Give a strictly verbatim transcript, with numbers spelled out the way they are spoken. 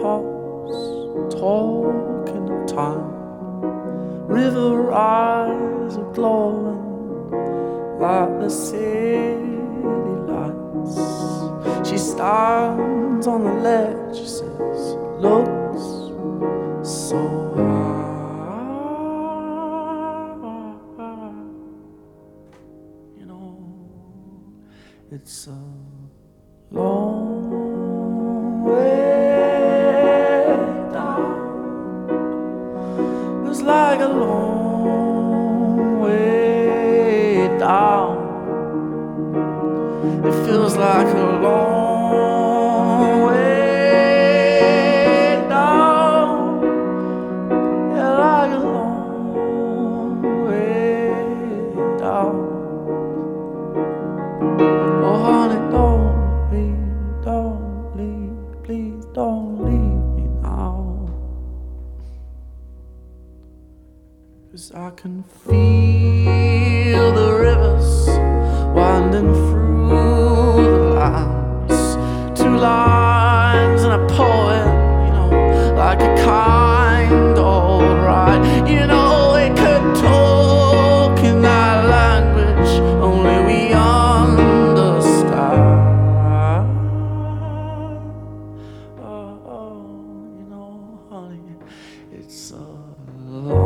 thoughts, talking of time. River eyes are glowing like the city lights. She stands on the ledge, she says, looks so high. You know, it's a long way down. It's like a long way down. It feels like a long way down. Yeah, like a long way down. Oh honey, don't leave, don't leave, please don't leave me now. 'Cause I can feel the rivers winding through the lines. Two lines and a poem, you know, like a kind old ride. You know, we could talk in that language only we understand. Oh, oh, you know, honey, it's a long